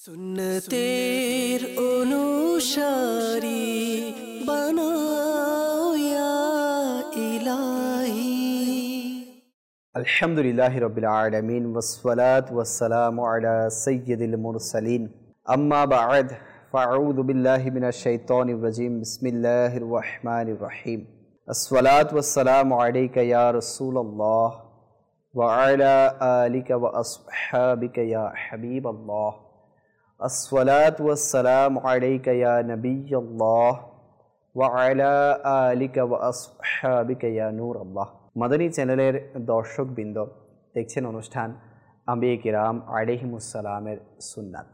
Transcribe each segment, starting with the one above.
সুন্নতের অনুসারী বানাও ইয়া ইলাহি। আলহামদুলিল্লাহি রাব্বিল আলামিন ওয়াসসালাতু ওয়াসসালামু আলা সাইয়্যিদিল মুরসালিন আম্মা বা'দ ফাআউযু বিল্লাহি মিনাশ শাইতানির রাজীম বিসমিল্লাহির রহমানির রহিম আসসালাতু ওয়াসসালামু আলাইকা ইয়া রাসূলুল্লাহ ওয়া আলা আলিকা ওয়া আসহাবিকা ইয়া হাবিবাল্লাহ আসসালাতু ওয়াসসালামু আলাইকা ইয়া নাবিয়াল্লাহ ওয়া আলা আলিকা ওয়া আসহাবিকা ইয়া নূরাল্লাহ। মাদানী চ্যানেলের দর্শকবৃন্দ, দেখছেন অনুষ্ঠান আম্বিয়া কিরাম আলাইহিমুসসালামের সুন্নাত।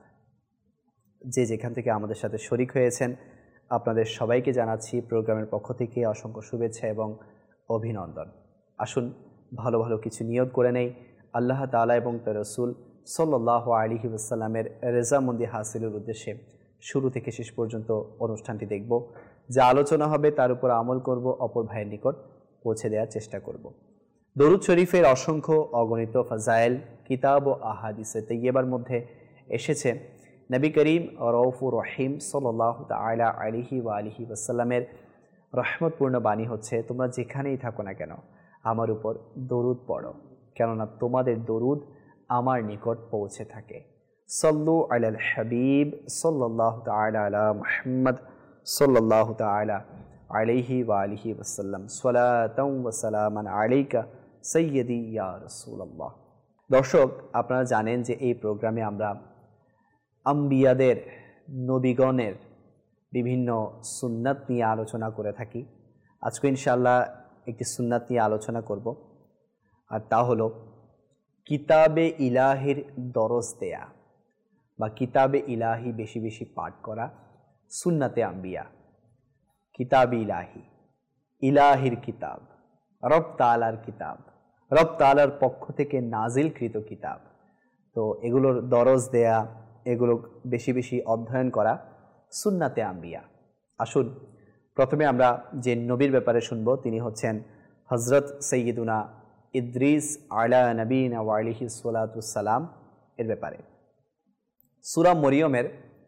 যে যেখান থেকে আমাদের সাথে শরীক হয়েছেন আপনাদের সবাইকে জানাচ্ছি প্রোগ্রামের পক্ষ থেকে অসংখ্য শুভেচ্ছা এবং অভিনন্দন। আসুন ভালো ভালো কিছু নিয়ত করে নেই আল্লাহ তাআলা এবং তার রাসূল সাল্লাল্লাহু আলাইহি ওয়াসাল্লামের রেজামন্দি হাসিলের উদ্দেশ্যে শুরু থেকে শেষ পর্যন্ত অনুষ্ঠানটি দেখব। যা আলোচনা হবে তার উপর আমল করব, অপর ভাইয়ের নিকট পৌঁছে দেওয়ার চেষ্টা করব। দরুদ শরীফের অসংখ্য অগণিত ফাজাইল কিতাব ও আহাদিসে তাইয়্যিবার মধ্যে এসেছে নবী করিম রউফুর রহিম সাল্লাল্লাহু তাআলা আলাইহি ওয়া আলিহি ওয়াসাল্লামের রহমতপূর্ণ বাণী হচ্ছে, তোমরা যেখানেই থাকো না কেন আমার উপর দরুদ পড়ো, কেননা তোমাদের দরুদ আমার নিকট পৌঁছে থাকে। সাল্লু আলাল হাবিব সাল্লাল্লাহু তাআলা আলা মুহাম্মদ সাল্লাল্লাহু তাআলা আলাইহি ওয়া আলিহি ওয়াসাল্লাম সালাতাও ওয়া সালামান আলাইকা সাইয়্যিদি ইয়া রাসূলুল্লাহ। দর্শক, আপনারা জানেন যে এই প্রোগ্রামে আমরা আম্বিয়াদের, নবীগণের বিভিন্ন সুন্নাত নিয়ে আলোচনা করে থাকি। আজকে ইনশাআল্লাহ একটি সুন্নাত নিয়ে আলোচনা করব, আর তা হলো কিতাবে ইলাহির দরস দেয়া বা কিতাবে ইলাহি বেশি বেশি পাঠ করা, সুন্নাতে আম্বিয়া। কিতাবে ইলাহি, ইলাহির কিতাব, রব তাআলার কিতাব, রব তাআলার পক্ষ থেকে নাজিলকৃত কিতাব। তো এগুলোর দরস দেয়া, এগুলো বেশি বেশি অধ্যয়ন করা সুন্নাতে আম্বিয়া। আসুন প্রথমে আমরা যে নবীর ব্যাপারে শুনব তিনি হচ্ছেন হযরত সাইয়্যিদুনা ইদ্রিস আলা নবীনা ওয়া আলাইহিস সালাতু সালাম এর ব্যাপারে। সূরা মরিয়মের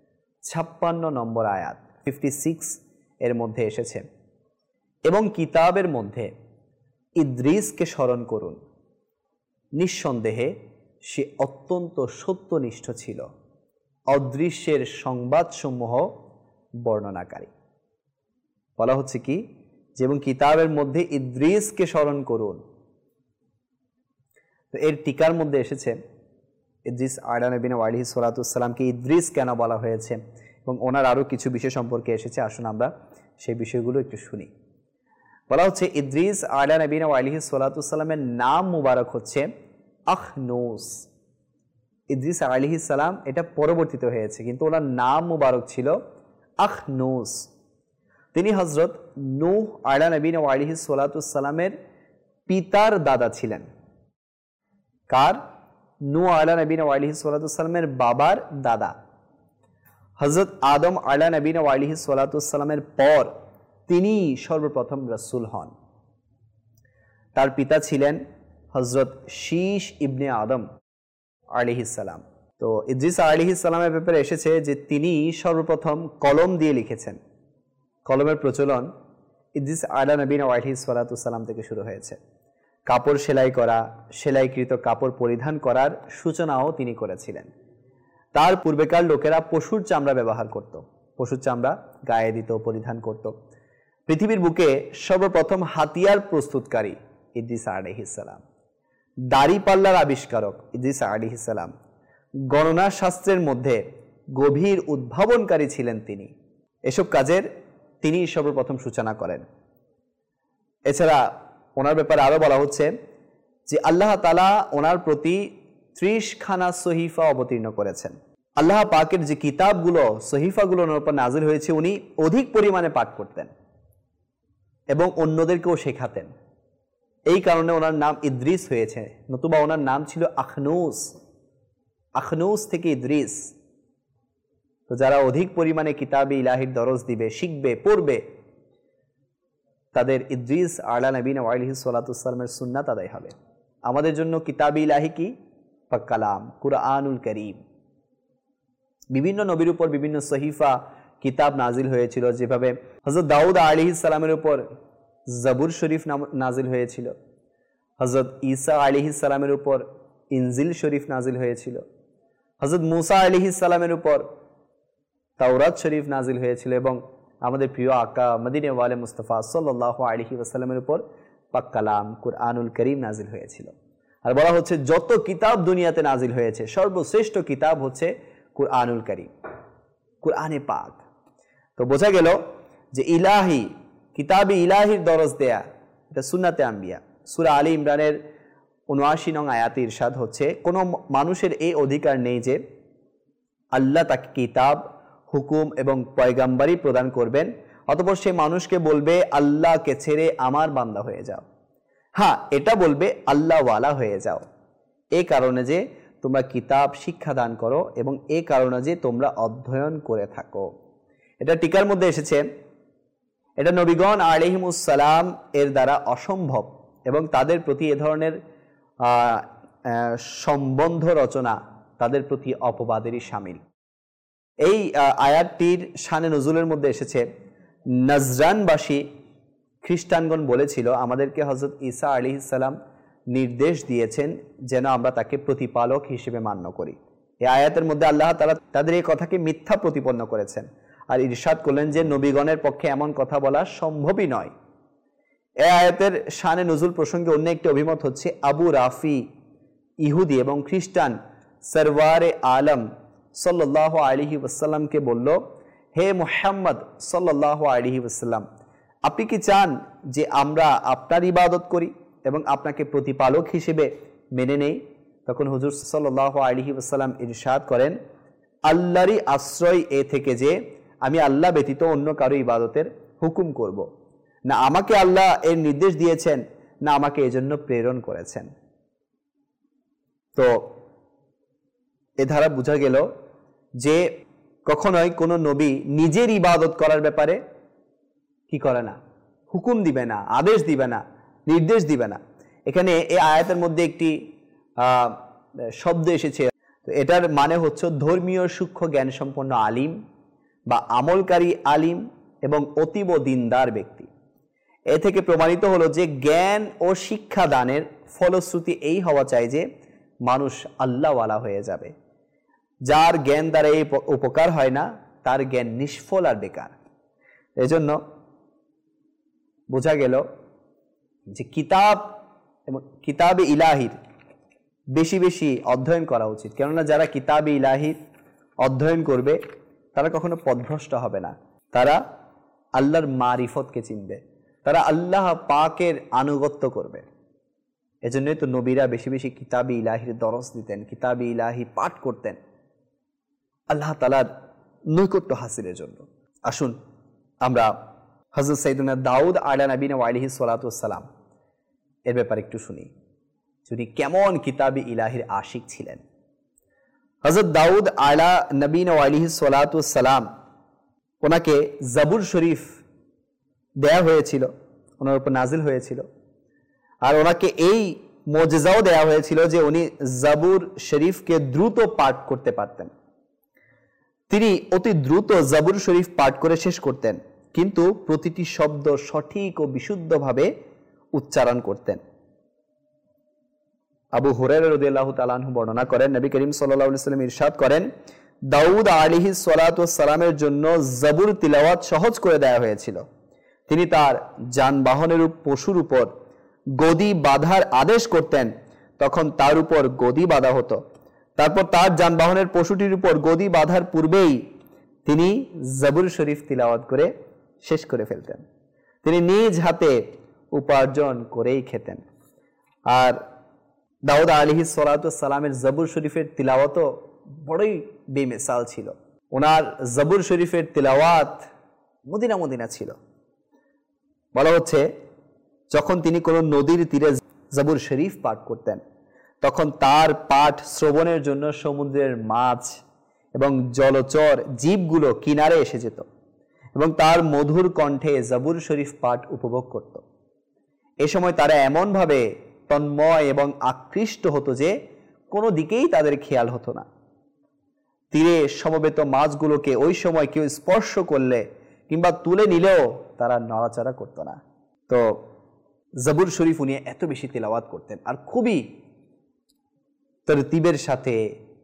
56 নম্বর আয়াত 56 এর মধ্যে এসেছে, এবং কিতাবের মধ্যে ইদ্রিসকে স্মরণ করুন, নিঃসন্দেহে সে অত্যন্ত সত্যনিষ্ঠ ছিল, অদৃশ্যের সংবাদসমূহ বর্ণনাকারী। বলা হচ্ছে কি, যেমন কিতাবের মধ্যে ইদ্রিসকে স্মরণ করুন। তো এর টিকার মধ্যে এসেছে ইদ্রিস আলা নবীনা ওয়া আলাইহিস সালাতু সালামকে ইদ্রিস কেন বলা হয়েছে এবং ওনার আরও কিছু বিষয় সম্পর্কে এসেছে। আসুন আমরা সেই বিষয়গুলো একটু শুনি। বলা হচ্ছে ইদ্রিস আলা নবীনা ওয়া আলাইহিস সালাতু সালামের নাম মুবারক হচ্ছে আখনুস। ইদ্রিস আলাইহিস সালাম এটা পরবর্তীতে হয়েছে, কিন্তু ওনার নাম মুবারক ছিল আখনুস। তিনি হযরত নূহ আলা নবীনা ওয়া আলাইহিস সালাতু সালামের পিতার দাদা ছিলেন। কার? নূহ আলা নবীনা ওয়া আলাইহিস সালাতু সালামের বাবার দাদা। হযরত আদম আলা নবীনা ওয়া আলাইহিস সালাতু সালামের পর তিনি সর্বপ্রথম রাসূল হন। তার পিতা ছিলেন হযরত শীশ ইবনে আদম আলাইহিস সালাম। তো ইদ্রিস আলাইহিস সালামের ব্যাপারে এসেছে যে তিনি সর্বপ্রথম কলম দিয়ে লিখেছেন। কলমের প্রচলন ইদ্রিস আলা নবীনা ওয়া আলাইহিস সালাতু সালাম থেকে শুরু হয়েছে। কাপড় সেলাই করা, সেলাইকৃত কাপড় পরিধান করার সূচনাও তিনি করেছিলেন। তার পূর্বেকার লোকেরা পশুর চামড়া ব্যবহার করত, পশুর চামড়া গায়ে দিত, পরিধান করত। পৃথিবীর বুকে সর্বপ্রথম হাতিয়ার প্রস্তুতকারী ইদ্রিস আলাইহিস সালাম। দাড়িপাল্লার আবিষ্কারক ইদ্রিস আলাইহিস সালাম। গণনা শাস্ত্রের মধ্যে গভীর উদ্ভাবনকারী ছিলেন তিনি। এসব কাজের তিনি সর্বপ্রথম সূচনা করেন। এছাড়া ওনার ব্যাপারে আরও বলা হচ্ছে যে আল্লাহ তাআলা ওনার প্রতি 30 খানা সহিফা অবতীর্ণ করেছেন। আল্লাহ পাকের যে কিতাবগুলো, সহিফাগুলো ওনার উপর নাজিল হয়েছে, উনি অধিক পরিমাণে পাঠ করতেন এবং অন্যদেরকেও শেখাতেন। এই কারণে ওনার নাম ইদ্রিস হয়েছে, নতুবা ওনার নাম ছিল আখনুস। আখনুস থেকে ইদ্রিস। তো যারা অধিক পরিমাণে কিতাবে ইলাহির দরস দিবে, শিখবে, পড়বে, তাদের ইদ্রিস আলা নবীনা ওয়া আলাইহিস সালাতু সালামের সুন্নাত আদায় হবে। আমাদের জন্য কিতাবে ইলাহি কি? কালাম, কুরআনুল কারীম। বিভিন্ন নবীর উপর বিভিন্ন সহিফা কিতাব নাজিল হয়েছিল, যেভাবে হযরত দাউদ আলাইহিস সালামের উপর জাবুর শরীফ নাজিল হয়েছিল, হযরত ঈসা আলাইহিস সালামের উপর ইনজিল শরীফ নাজিল হয়েছিল, হযরত মুসা আলাইহিস সালামের উপর তাওরাত শরীফ নাজিল হয়েছিল, এবং আমাদের প্রিয় আকা মদিনা ওয়ালে মুস্তাফা সাল্লাল্লাহু আলাইহি ওয়াসাল্লামের উপর পাক কালাম কুরআনুল কারীম নাজিল হয়েছিল। আর বলা হচ্ছে যত কিতাব দুনিয়াতে নাজিল হয়েছে সর্বশ্রেষ্ঠ কিতাব হচ্ছে কুরআনুল কারীম, কুরআনে পাক। তো বোঝা গেল যে ইলাহি কিতাবে ইলাহির দরজ দেয়া এটা সুন্নাতে আম্বিয়া। সূরা আলী ইমরানের ৭৯ নং আয়াতে ইরশাদ হচ্ছে, কোনো মানুষের এই অধিকার নেই যে আল্লাহ তাকে কিতাব, হুকুম এবং পয়গাম্বরি প্রদান করবেন, অতঃপর সে মানুষকে বলবে আল্লাহকে ছেড়ে আমার বান্দা হয়ে যাও। হ্যাঁ, এটা বলবে আল্লাহওয়ালা হয়ে যাও, এই কারণে যে তোমরা কিতাব শিক্ষা দান করো এবং এই কারণে যে তোমরা অধ্যয়ন করে থাকো। এটা টিকার মধ্যে এসেছে, এটা নবীগণ আলাইহিমুস সালাম এর দ্বারা অসম্ভব এবং তাদের প্রতি এ ধরনের সম্বন্ধ রচনা তাদের প্রতি অপবাদেরই শামিল। এই আয়াতটির শানে নজুলের মধ্যে এসেছে, নজরানবাসী খ্রিস্টানগণ বলেছিল আমাদেরকে হযরত ঈসা আলাইহিস সালাম নির্দেশ দিয়েছেন যেন আমরা তাকে প্রতিপালক হিসেবে মান্য করি। এই আয়াতের মধ্যে আল্লাহ তাআলা তাদের এই কথাকে মিথ্যা প্রতিপন্ন করেছেন আর ইরশাদ করলেন যে নবীগণের পক্ষে এমন কথা বলা সম্ভবই নয়। এই আয়াতের শানে নজুল প্রসঙ্গে অন্য একটি অভিমত হচ্ছে, আবু রাফি ইহুদি এবং খ্রিস্টান সরওয়ারে আলম সাল্লাল্লাহু আলাইহি ওয়াসাল্লামকে বলল, হে মুহাম্মদ সাল্লাল্লাহু আলাইহি ওয়াসাল্লাম, আপনি কি চান যে আমরা আপনার ইবাদত করি এবং আপনাকে প্রতিপালক হিসেবে মেনে নেই? তখন হুজুর সাল্লাল্লাহু আলাইহি ওয়াসাল্লাম ইরশাদ করেন, আল্লাহরই আশ্রয় এ থেকে যে আমি আল্লাহ ব্যতীত অন্য কারো ইবাদতের হুকুম করব না, আমাকে আল্লাহ এর নির্দেশ দিয়েছেন না আমাকে এজন্য প্রেরণ করেছেন। তো এ ধারা বোঝা গেল যে কখনোই কোনো নবী নিজের ইবাদত করার ব্যাপারে কি করে না, হুকুম দিবে না, আদেশ দিবে না, নির্দেশ দিবে না। এখানে এই আয়াতের মধ্যে একটি শব্দ এসেছে, তো এটার মানে হচ্ছে ধর্মীয় সূক্ষ্ম জ্ঞান সম্পন্ন আলিম বা আমলকারী আলিম এবং অতীব দিনদার ব্যক্তি। এ থেকে প্রমাণিত হলো যে জ্ঞান ও শিক্ষা দানের ফলশ্রুতি এই হওয়া চাই যে মানুষ আল্লাহওয়ালা হয়ে যাবে। যার জ্ঞান দ্বারা এই উপকার হয় না তার জ্ঞান নিষ্ফল আর বেকার। এজন্য বোঝা গেল যে কিতাব এবং কিতাবে ইলাহির বেশি বেশি অধ্যয়ন করা উচিত, কেননা যারা কিতাবে ইলাহির অধ্যয়ন করবে তারা কখনো পথভ্রষ্ট হবে না, তারা আল্লাহর মারিফতকে চিনবে, তারা আল্লাহ পাকের আনুগত্য করবে। এজন্যই তো নবীরা বেশি বেশি কিতাবে ইলাহির দরস দিতেন, কিতাবে ইলাহি পাঠ করতেন আল্লাহ তাআলার নৈকট্য হাসিলের জন্য। আসুন আমরা হযরত সাইয়্যিদুনা দাউদ আলা নবীনা ওয়া আলাইহিস সালাতু ওয়াস সালাম এর ব্যাপারে একটু শুনি, যিনি কেমন কিতাবে ইলাহির আশিক ছিলেন। হযরত দাউদ আলা নবীনা ওয়া আলাইহিস সালাতু ওয়াস সালাম, ওনাকে জাবুর শরীফ দেয়া হয়েছিল, ওনার উপর নাজিল হয়েছিল, আর ওনাকে এই মুজিজাও দেয়া হয়েছিল যে উনি জাবুর শরীফকে দ্রুত পাঠ করতে পারতেন। তিনি অতি দ্রুত জাবুর শরীফ পাঠ করে শেষ করতেন, কিন্তু প্রতিটি শব্দ সঠিক ও বিশুদ্ধভাবে উচ্চারণ করতেন। আবু হুরায়রা রাদিয়াল্লাহু তাআলা আনহু বর্ণনা করেন, নবী করিম সাল্লাল্লাহু আলাইহি ওয়াসাল্লাম ইরশাদ করেন, দাউদ আলাইহিস সালাতু ওয়াস সালামের জন্য জাবুর তিলাওয়াত সহজ করে দেয়া হয়েছিল। তিনি তার যানবাহনের পশুর উপর গদি বাঁধার আদেশ করতেন, তখন তার উপর গদি বাঁধা হতো। তারপর তার যানবাহনের পশুটির উপর গদি বাঁধার পূর্বেই তিনি জাবুর শরীফ তিলাওয়াত করে শেষ করে ফেলতেন। তিনি নিজ হাতে উপার্জন করেই খেতেন। আর দাউদ আলাইহিস সালাতু ওয়াস সালামের জাবুর শরীফের তিলাওয়াতও বড়ই বেমিসাল ছিল। ওনার জাবুর শরীফের তিলাওয়াত মদিনা মদিনা ছিল। বলা হচ্ছে যখন তিনি কোনো নদীর তীরে জাবুর শরীফ পাঠ করতেন তখন তার পাঠ শ্রবণের জন্য সমুদ্রের মাছ এবং জলচর জীবগুলো কিনারে এসে যেত এবং তার মধুর কণ্ঠে জাবুর শরীফ পাঠ উপভোগ করত। এ সময় তারা এমনভাবে তন্ময় এবং আকৃষ্ট হতো যে কোনো দিকেই তাদের খেয়াল হতো না। তীরে সমবেত মাছগুলোকে ওই সময় কেউ স্পর্শ করলে কিংবা তুলে নিলেও তারা নড়াচড়া করতো না। তো জাবুর শরীফ উনি এত বেশি তেলাওয়াত করতেন আর খুবই তরতিবের সাথে,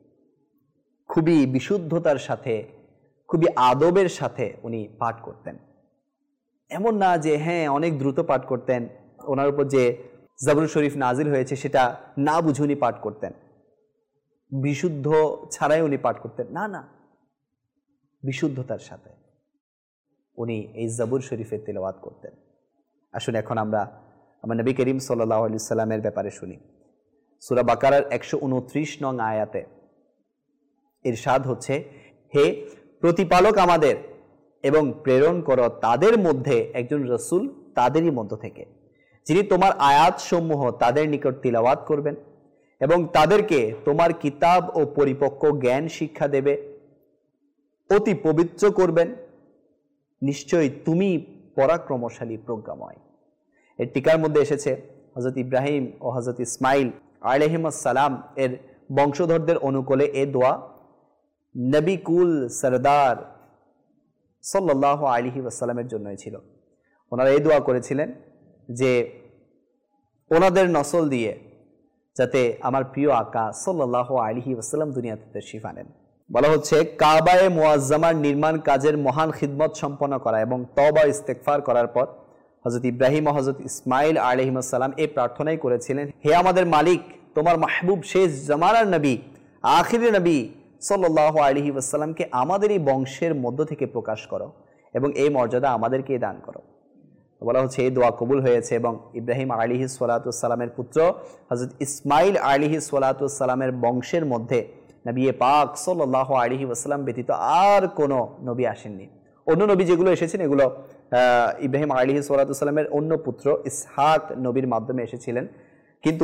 খুবই বিশুদ্ধতার সাথে, খুবই আদবের সাথে উনি পাঠ করতেন। এমন না যে হ্যাঁ অনেক দ্রুত পাঠ করতেন, ওনার উপর যে জাবুর শরীফ নাজিল হয়েছে সেটা না বুঝে উনি পাঠ করতেন, বিশুদ্ধ ছাড়াই উনি পাঠ করতেন, না না, বিশুদ্ধতার সাথে উনি এই জাবুর শরীফের তেলাওয়াত করতেন। আসুন এখন আমরা আমার নবী করিম সাল্লাল্লাহু আলাইহি সাল্লামের ব্যাপারে শুনি। সূরা বাকারার 129 নং আয়াতে ইরশাদ হচ্ছে, হে প্রতিপালক আমাদের, এবং প্রেরণ করো তাদের মধ্যে একজন রাসূল তাদেরই মধ্য থেকে, যিনি তোমার আয়াতসমূহ তাদের নিকট তিলাওয়াত করবেন এবং তাদেরকে তোমার কিতাব ও পরিপক্ক জ্ঞান শিক্ষা দেবে, অতি পবিত্র করবেন। নিশ্চয়ই তুমি পরাক্রমশালী প্রজ্ঞাময়। এর টিকার মধ্যে এসেছে হযরত ইব্রাহিম ও হযরত ইসমাইল আলাইহিমুস সালাম এর বংশধরদের অনুকূলে এ দোয়া নবী কুল সরদার সাল্লাল্লাহু আলাইহি ওয়াসাল্লামের জন্যই ছিল। ওনারা এই দোয়া করেছিলেন যে ওনাদের নসল দিয়ে যাতে আমার প্রিয় আকা সাল্লাল্লাহু আলাইহি ওয়াসাল্লাম দুনিয়াতে তাশরীফ আনেন। বলা হচ্ছে কাবায়ে মুআজ্জামার নির্মাণ কাজের মহান খিদমত সম্পন্ন করা এবং তওবা ইস্তেগফার করার পর হযরত ইব্রাহিম ও হযরত ইসমাইল আলাইহিমুস সালাম এই প্রার্থনাই করেছিলেন, হে আমাদের মালিক, তোমার মাহবুব শেষ জামানার নবী, আখিরি নবী সাল্লাল্লাহু আলাইহি ওয়াসাল্লামকে আমাদের এই বংশের মধ্য থেকে প্রকাশ করো এবং এই মর্যাদা আমাদেরকে দান করো। বলা হচ্ছে এই দোয়া কবুল হয়েছে এবং ইব্রাহিম আলাইহিস সালাতু ওয়াসসালামের পুত্র হযরত ইসমাইল আলাইহিস সালাতু ওয়াসসালামের বংশের মধ্যে নবী পাক সাল্লাল্লাহু আলাইহি ওয়াসাল্লাম ব্যতীত আর কোনো নবী আসেননি। অন্য নবী যেগুলো এসেছেন এগুলো ইব্রাহিম আলাইহিস সালাতু ওয়াসসালামের অন্য পুত্র ইসহাক নবীর মাধ্যমে এসেছিলেন, কিন্তু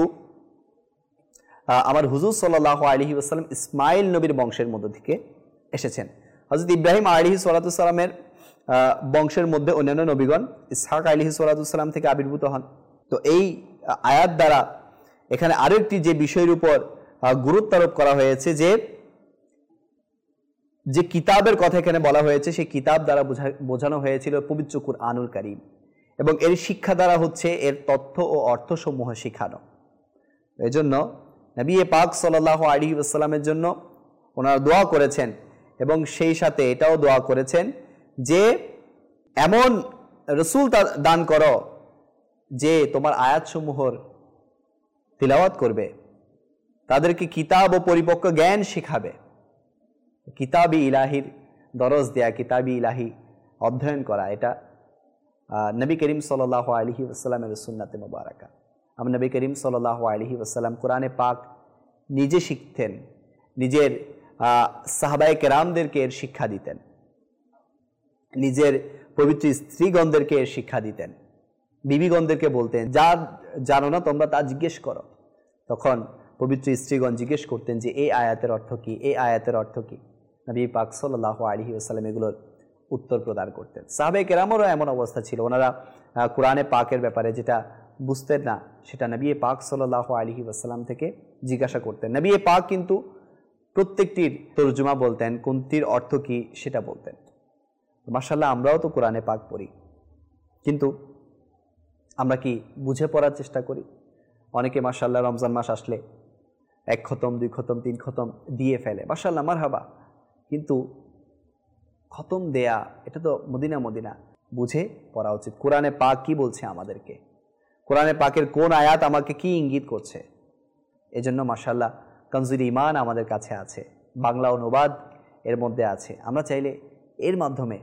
আমার হুজুর সাল্লাল্লাহু আলাইহি ওয়াসাল্লাম ইসমাইল নবীর বংশের মধ্য থেকে এসেছেন। হযরত ইব্রাহিম আলাইহিস সালাতু ওয়াসসালামের বংশের মধ্যে অন্যান্য নবীগণ ইসহাক আলাইহিস সালাতু ওয়াসসালাম থেকে আবির্ভূত হন। তো এই আয়াত দ্বারা এখানে আরেকটি যে বিষয়ের উপর গুরুত্ব আরোপ করা হয়েছে যে কিতাবের কথা এখানে বলা হয়েছে, সেই কিতাব দ্বারা বোঝানো হয়েছিল পবিত্র কুরআনুল কারীম, এবং এর শিক্ষা দ্বারা হচ্ছে এর তথ্য ও অর্থসমূহ শিখানো। এজন্য নবী পাক সাল্লাল্লাহু আলাইহি ওয়াসাল্লামের জন্য ওনারা দোয়া করেছেন এবং সেই সাথে এটাও দোয়া করেছেন যে এমন রাসূল দান করো যে তোমার আয়াতসমূহর তিলাওয়াত করবে, তাদেরকে কিতাব ও পরিপক্ক জ্ঞান শিখাবে। কিতাবি ইলাহির দরজ দেয়া, কিতাবি ইলাহি অধ্যয়ন করা, এটা নবী করিম সাল্লাল্লাহু আলাইহি ওয়াসাল্লামের সুন্নাতে মুবারাকা। আমরা নবী করিম সাল্লাল্লাহু আলাইহি ওয়াসাল্লাম কোরআনে পাক নিজে শিখতেন, নিজের সাহাবায়ে কেরামদেরকে এর শিক্ষা দিতেন, নিজের পবিত্র স্ত্রীগণদেরকে এর শিক্ষা দিতেন, বিবিগণদেরকে বলতেন যা জানো না তোমরা তা জিজ্ঞেস করো। তখন পবিত্র স্ত্রীগণ জিজ্ঞেস করতেন যে এই আয়াতের অর্থ কি, এই আয়াতের অর্থ কি। নবী পাক সাল্লাল্লাহু আলাইহি ওয়াসাল্লাম এগুলোর উত্তর প্রদান করতেন। সাহাবায়ে কেরামেরও এমন অবস্থা ছিল, ওনারা কোরআনে পাকের ব্যাপারে যেটা বুঝতেন না সেটা নবী পাক সাল্লাল্লাহু আলাইহি ওয়াসাল্লাম থেকে জিজ্ঞাসা করতেন। নবী পাক কিন্তু প্রত্যেকটির তরজমা বলতেন, কোনটির অর্থ কি সেটা বলতেন। মাশাআল্লাহ আমরাও তো কোরআনে পাক পড়ি, কিন্তু আমরা কি বুঝে পড়ার চেষ্টা করি? অনেকে মাশাআল্লাহ রমজান মাস আসলে 1 খতম 2 খতম 3 খতম দিয়ে ফেলে, মাশাআল্লাহ মারহাবা, কিন্তু খতম দেয়া এটা তো মদিনা বুঝে পড়া উচিত। কোরআনে পাক কি বলছে আমাদেরকে, কোরআনে পাকের কোন আয়াত আমাকে কি ইঙ্গিত করছে। এজন্য মাশাআল্লাহ কনজুল ঈমান আমাদের কাছে আছে, বাংলা অনুবাদ এর মধ্যে আছে। আমরা চাইলে এর মাধ্যমে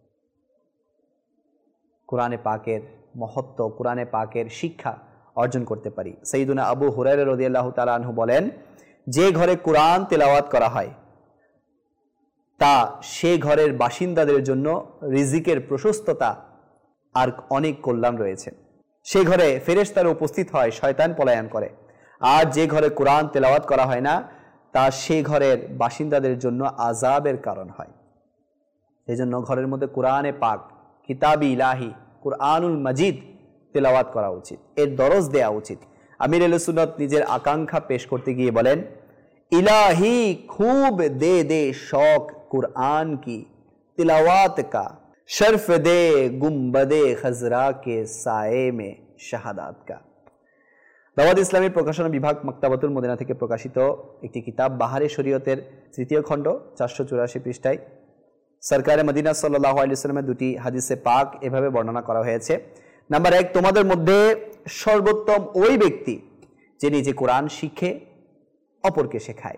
কোরআনে পাকের মহত্ব, কোরআনে পাকের শিক্ষা অর্জন করতে পারি। সাইয়্যিদুনা আবু হুরায়রা রাদিয়াল্লাহু তাআলা আনহু বলেন, যে ঘরে কোরআন তেলাওয়াত করা হয় তা সে ঘরের বাসিন্দাদের জন্য রিজিকের প্রশস্ততা আর অনেক কল্যাণ রয়েছে। সে ঘরে ফেরেশতারা উপস্থিত হয়, শয়তান পলায়ন করে। আর যে ঘরে কোরআন তেলাওয়াত করা হয় না তা সে ঘরের বাসিন্দাদের জন্য আযাবের কারণ হয়। এজন্য ঘরের মধ্যে কোরআনে পাক, কিতাবি ইলাহি, কুরআনুল মাজিদ তেলাওয়াত করা উচিত, এর দরজ দেয়া উচিত। আমির আহলে সুন্নাত নিজের আকাঙ্ক্ষা পেশ করতে গিয়ে বলেন, इलाही खूब दे दे शौक कुरान की तिलावात का, शर्फ दे गुम्बदे खजरा के साए में শাহাদাত का। দাওয়াত ইসলামের প্রকাশনা বিভাগ মাকতাবাতুল মদিনা থেকে প্রকাশিত একটি কিতাব বাহারে শরীয়তের তৃতীয় খণ্ড 484 পৃষ্ঠায় সরকারে মদিনা সাল্লাল্লাহু আলাইহি ওয়াসাল্লামের দুটি হাদিসে পাক এভাবে বর্ণনা করা হয়েছে। নাম্বার 1, তোমাদের মধ্যে সর্বোত্তম ওই ব্যক্তি যে নিজে কোরআন শিখে অপরকে শেখায়।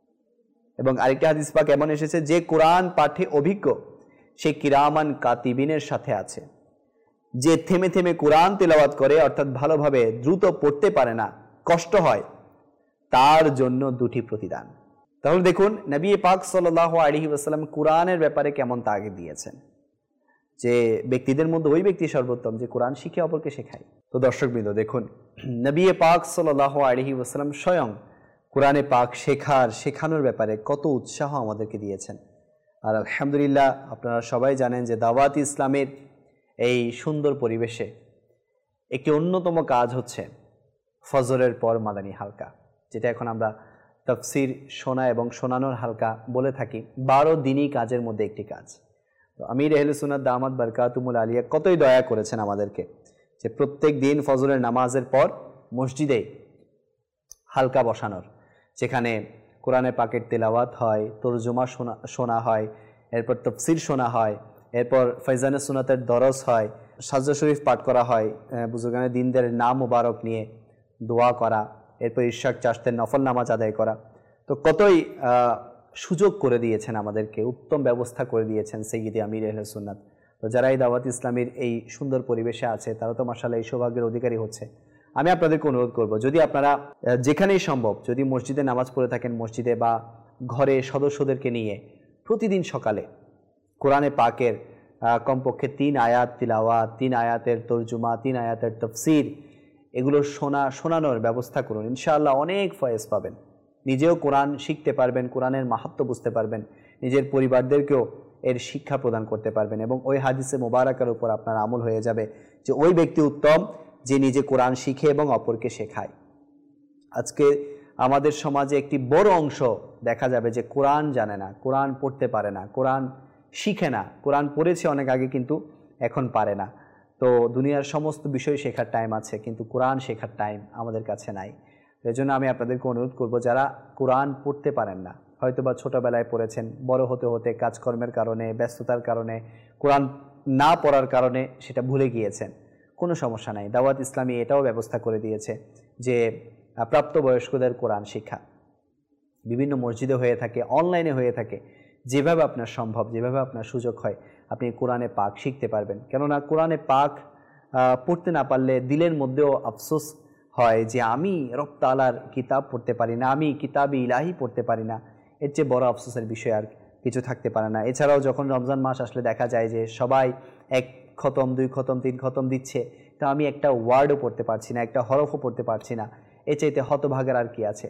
এবং আরেকটি হাদিস পাক এমন এসেছে, যে কোরআন পাঠে অভিজ্ঞ সে কিরামান কাতিবিনের সাথে আছে। যে থেমে থেমে কোরআন তেলাওয়াত করে অর্থাৎ ভালোভাবে দ্রুত পড়তে পারে না, কষ্ট হয়, তার জন্য দুটি প্রতিদান। তাহলে দেখুন নবী পাক সাল্লাল্লাহু আলাইহি ওয়াসাল্লাম কোরআনের ব্যাপারে কেমন তাগিদ দিয়েছেন, যে ব্যক্তিদের মধ্যে ওই ব্যক্তি সর্বোত্তম যে কোরআন শিখে অপরকে শেখায়। তো দর্শকবৃন্দ দেখুন, নবী পাক সাল্লাল্লাহু আলাইহি ওয়াসাল্লাম স্বয়ং কোরআনে পাক শেখানোর ব্যাপারে কত উৎসাহ আমাদেরকে দিয়েছেন। আর আলহামদুলিল্লাহ আপনারা সবাই জানেন যে দাওয়াত ইসলামের এই সুন্দর পরিবেশে একটি অন্যতম কাজ হচ্ছে ফজরের পর মাদানী হালকা, যেটা এখন আমরা তাফসির শোনা এবং শোনানোর হালকা বলে থাকি। 12 দিনই কাজের মধ্যে একটি কাজ। তো আমির আহলে সুন্নাত দামাত বারকাতুমুল আলিয়া কতই দয়া করেছেন আমাদেরকে, যে প্রত্যেক দিন ফজরের নামাজের পর মসজিদে হালকা বসানোর, যেখানে কোরআনে পাকের তেলাওয়াত হয়, তরজমা শোনা হয়, এরপর তাফসির শোনা হয়, এরপর ফয়জানে সুন্নাতের দরস হয়, সাজদা শরীফ পাঠ করা হয়, বুজুর্গানে দিনদের নাম মুবারক নিয়ে দোয়া করা, এরপর ইশাক চাশতের নফল নামাজ আদায় করা। তো কতই সুযোগ করে দিয়েছেন আমাদেরকে, উত্তম ব্যবস্থা করে দিয়েছেন সাইয়্যিদি আমির আহলে সুন্নাত। তো যারা এই দাওয়াত ইসলামের এই সুন্দর পরিবেশে আছে তারা তো মাশাআল্লাহ এই সৌভাগ্যের অধিকারী হচ্ছে। আমি আপনাদেরকে অনুরোধ করব, যদি আপনারা যেখানেই সম্ভব যদি মসজিদে নামাজ পড়ে থাকেন, মসজিদে বা ঘরে সদস্যদেরকে নিয়ে প্রতিদিন সকালে কোরআনে পাকের কমপক্ষে 3 আয়াত তিলাওয়াত, 3 আয়াতের তরজমা, 3 আয়াতের তাফসীর, এগুলো শোনানোর ব্যবস্থা করুন। ইনশাআল্লাহ অনেক ফয়েজ পাবেন, নিজেও কোরআন শিখতে পারবেন, কোরআনের মাহাত্ম্য বুঝতে পারবেন, নিজের পরিবারদেরকেও এর শিক্ষা প্রদান করতে পারবেন, এবং ওই হাদিসে মোবারকার উপর আপনার আমল হয়ে যাবে যে ওই ব্যক্তি উত্তম যে নিজে কোরআন শিখে এবং অপরকে শেখায়। আজকে আমাদের সমাজে একটি বড় অংশ দেখা যাবে যে কোরআন জানে না, কোরআন পড়তে পারে না, কোরআন শিখে না, কোরআন পড়েছে অনেক আগে কিন্তু এখন পারে না। তো দুনিয়ার সমস্ত বিষয় শেখার টাইম আছে, কিন্তু কোরআন শেখার টাইম আমাদের কাছে নাই। এই জন্য আমি আপনাদেরকে অনুরোধ করব, যারা কোরআন পড়তে পারেন না, হয়তোবা ছোটোবেলায় পড়েছেন, বড় হতে হতে কাজকর্মের কারণে, ব্যস্ততার কারণে, কোরআন না পড়ার কারণে সেটা ভুলে গিয়েছেন, কোনো সমস্যা নাই। দাওয়াত ইসলামী এটাও ব্যবস্থা করে দিয়েছে যে প্রাপ্তবয়স্কদের কোরআন শিক্ষা বিভিন্ন মসজিদে হয়ে থাকে, অনলাইনে হয়ে থাকে। যেভাবে আপনার সম্ভব, যেভাবে আপনার সুযোগ হয়, আপনি কোরআনে পাক শিখতে পারবেন। কেননা কোরআনে পাক পড়তে না পারলে দিলের মধ্যেও আফসোস হয় যে আমি রব তাআলার কিতাব পড়তে পারি না, আমি কিতাবে ইলাহি পড়তে পারি না। এর চেয়ে বড় আফসোসের বিষয় আর কিছু থাকতে পারে না। এছাড়াও যখন রমজান মাস আসলে দেখা যায় যে সবাই 1 খতম, 2 খতম, 3 খতম দিচ্ছে, তো আমি একটা ওয়ার্ডও পড়তে পারছি না, একটা হরফও পড়তে পারছি না। এর চাইতে হতভাগের আর কি আছে।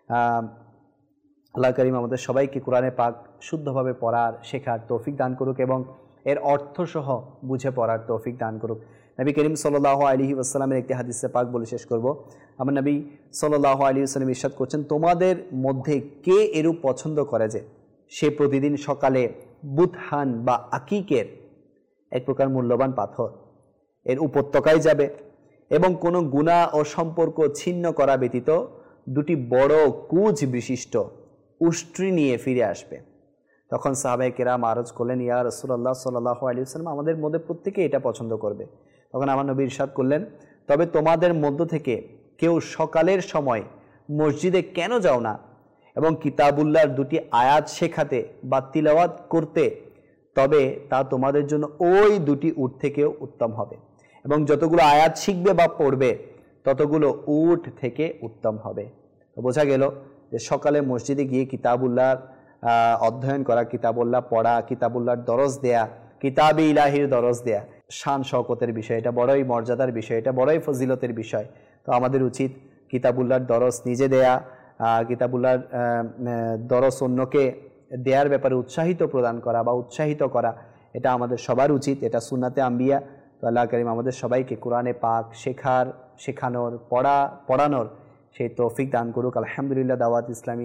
আল্লাহ করিম আমাদের সবাইকে কোরআনে পাক শুদ্ধভাবে পড়ার, শেখার তৌফিক দান করুক এবং এর অর্থসহ বুঝে পড়ার তৌফিক দান করুক। নবী করিম সাল্লাল্লাহু আলাইহি ওয়াসাল্লামের একটি হাদিসে পাক বলে শেষ করব। আমার নবী সাল্লাল্লাহু আলাইহি ওয়াসাল্লাম ইরশাদ করছেন, তোমাদের মধ্যে কে এরূপ পছন্দ করে যে সে প্রতিদিন সকালে বুতহান বা আকিকের, এক প্রকার মূল্যবান পাথর, এর উপত্যকায় যাবে এবং কোনো গুনাহ ও সম্পর্ক ছিন্ন করা ব্যতীত 2টি বড় কুঁজ বিশিষ্ট উষ্ট্রি নিয়ে ফিরে আসবে। তখন সাহাবায়ে কেরাম আরজ করলেন, ইয়া রাসূলুল্লাহ সাল্লাল্লাহু আলাইহি ওয়াসাল্লাম, আমাদের মধ্যে প্রত্যেকে এটা পছন্দ করবে। তখন আমার নবী ইরশাদ করলেন, তবে তোমাদের মধ্য থেকে কেউ সকালের সময় মসজিদে কেন যাও না এবং কিতাবুল্লাহর 2টি আয়াত শেখাতে বা তিলাওয়াত করতে, তবে তা তোমাদের জন্য ওই 2টি উট থেকেও উত্তম হবে, এবং যতগুলো আয়াত শিখবে বা পড়বে ততগুলো উট থেকে উত্তম হবে। তো বোঝা গেল যে সকালে মসজিদে গিয়ে কিতাবুল্লাহর অধ্যয়ন করা, কিতাবুল্লাহ পড়া, কিতাবুল্লাহর দরস দেয়া, কিতাবে ইলাহির দরস দেয়া শান শওকতের বিষয়, এটা বড়ই মর্যাদার বিষয়, এটা বড়ই ফজিলতের বিষয়। তো আমাদের উচিত কিতাবুল্লাহর দরস নিজে দেয়া, কিতাবুল্লাহর দরস অন্যকে দেয়ার ব্যাপারে উৎসাহিত প্রদান করা বা উৎসাহিত করা, এটা আমাদের সবার উচিত। এটা সুন্নাতে আম্বিয়া। তো আল্লাহ করিম আমাদের সবাইকে কোরআনে পাক শেখার, শেখানোর, পড়ানোর সেই তৌফিক দান করুক। আলহামদুলিল্লাহ দাওয়াত ইসলামী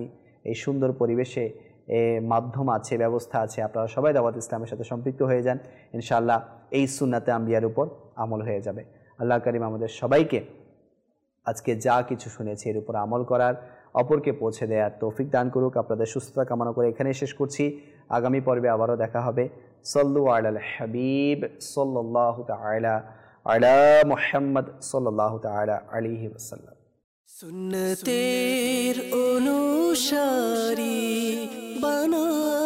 এই সুন্দর পরিবেশে মাধ্যম আছে, ব্যবস্থা আছে, আপনারা সবাই দাওয়াত ইসলামের সাথে সম্পৃক্ত হয়ে যান। ইনশাআল্লাহ এই সুন্নাতে আম্বিয়ার উপর আমল হয়ে যাবে। আল্লাহ করিম আমাদের সবাইকে আজকে যা কিছু শুনেছি এর উপর আমল করার, অপরকে পৌঁছে দেওয়ার তৌফিক দান করুক। আপনাদের সুস্থতা কামনা করে এখানে শেষ করছি। আগামী পর্বে আবারও দেখা হবে। সল্লু আলাল হাবিব সাল্লাল্লাহু তাআলা আলা মুহাম্মদ সাল্লাল্লাহু তাআলা আলাইহি ওয়াসাল্লাম। সুন্নতের অনুসারী বানা